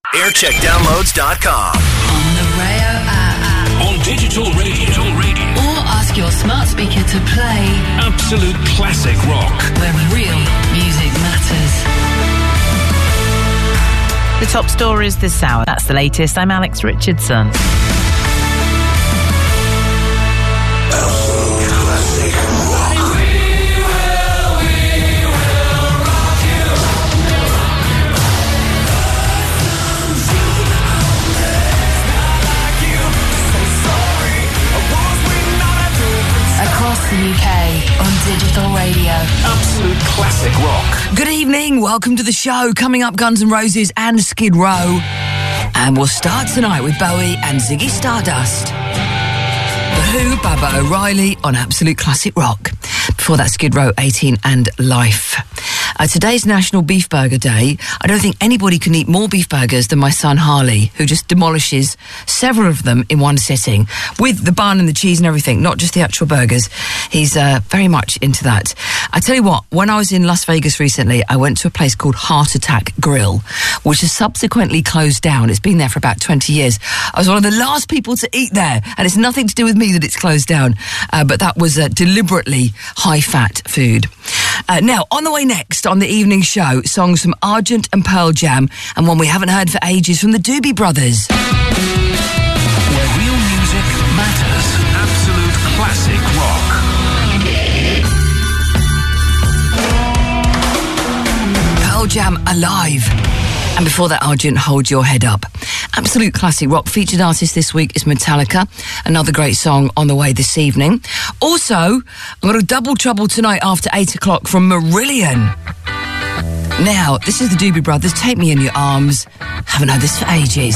Aircheckdownloads.com. On the Rayo app. On digital radio. Or ask your smart speaker to play Absolute classic rock. where real music matters. The top stories this hour. That's the latest. I'm Alex Richardson. Absolute classic rock. Across the UK on digital radio. Absolute classic rock. Good evening, welcome to the show. Coming up, Guns N' Roses and Skid Row. And we'll start tonight with Bowie and Ziggy Stardust. The Who, Baba O'Reilly on Absolute Classic Rock. Before that, Skid Row, 18 and Life. Today's National Beef Burger Day. I don't think anybody can eat more beef burgers than my son Harley, who just demolishes several of them in one sitting, with the bun and the cheese and everything, not just the actual burgers. He's very much into that. I tell you what, when I was in Las Vegas recently, I went to a place called Heart Attack Grill, which has subsequently closed down. It's been there for about 20 years. I was one of the last people to eat there, and it's nothing to do with me that it's closed down, but that was deliberately high-fat food. Now, on the way next, on the evening show, songs from Argent and Pearl Jam, and one we haven't heard for ages from the Doobie Brothers. Where real music matters. Absolute classic rock. Pearl Jam Alive. And before that, Argent, Hold Your Head Up. Absolute classic rock. Featured artist this week is Metallica. Another great song on the way this evening. Also, I've got a double trouble tonight after 8 o'clock from Marillion. Now, this is the Doobie Brothers, Take Me In Your Arms. Haven't heard this for ages.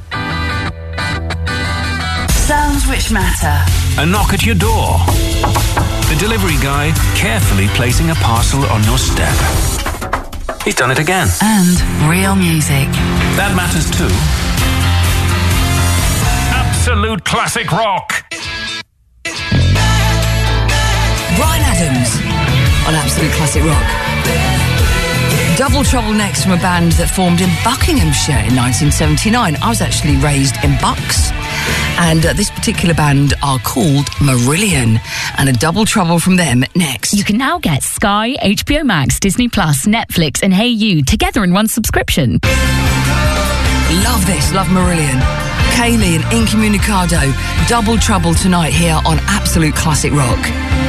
Sounds which matter. A knock at your door. The delivery guy carefully placing a parcel on your step. He's done it again. And real music. That matters too. Absolute classic rock. Bryan Adams on Absolute Classic Rock. Double trouble next from a band that formed in Buckinghamshire in 1979. I was actually raised in Bucks. And this particular band are called Marillion. And a double trouble from them next. You can now get Sky, HBO Max, Disney Plus, Netflix and Hey You together in one subscription. Love this, love Marillion. Kaylee and Incommunicado. Double trouble tonight here on Absolute Classic Rock.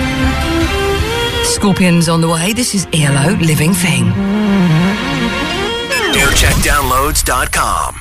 Scorpions on the way. This is ELO, Living Thing. Aircheckdownloads.com.